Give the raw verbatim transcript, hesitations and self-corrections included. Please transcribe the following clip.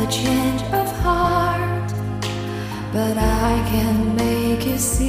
a change of heart, but I can make you see